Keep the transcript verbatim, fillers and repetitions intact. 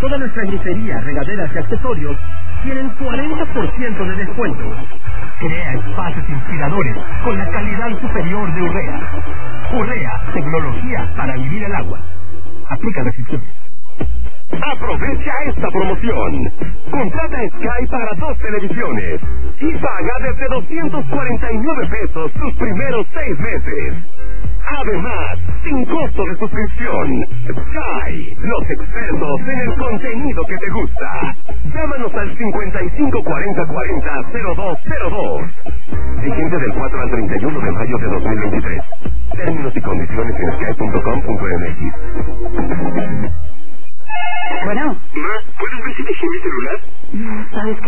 Toda nuestra grifería, regaderas y accesorios tienen cuarenta por ciento de descuento. Crea espacios inspiradores con la calidad superior de Urrea. Urrea, tecnología para vivir el agua. Aplica restricciones. Aprovecha esta promoción. Contrata Sky para dos televisiones y paga desde doscientos cuarenta y nueve pesos sus primeros seis meses. Además, sin costo de suscripción. Sky, los expertos en el contenido que te gusta. Llámanos al cincuenta y cinco cuarenta cuarenta cero dos cero dos. Vigente del cuatro al treinta y uno de mayo de dos mil veintitrés. Términos y condiciones en sky punto com punto m x. Bueno. Ma, ¿puedes ver si dejé mi celular? ¿Sabes qué?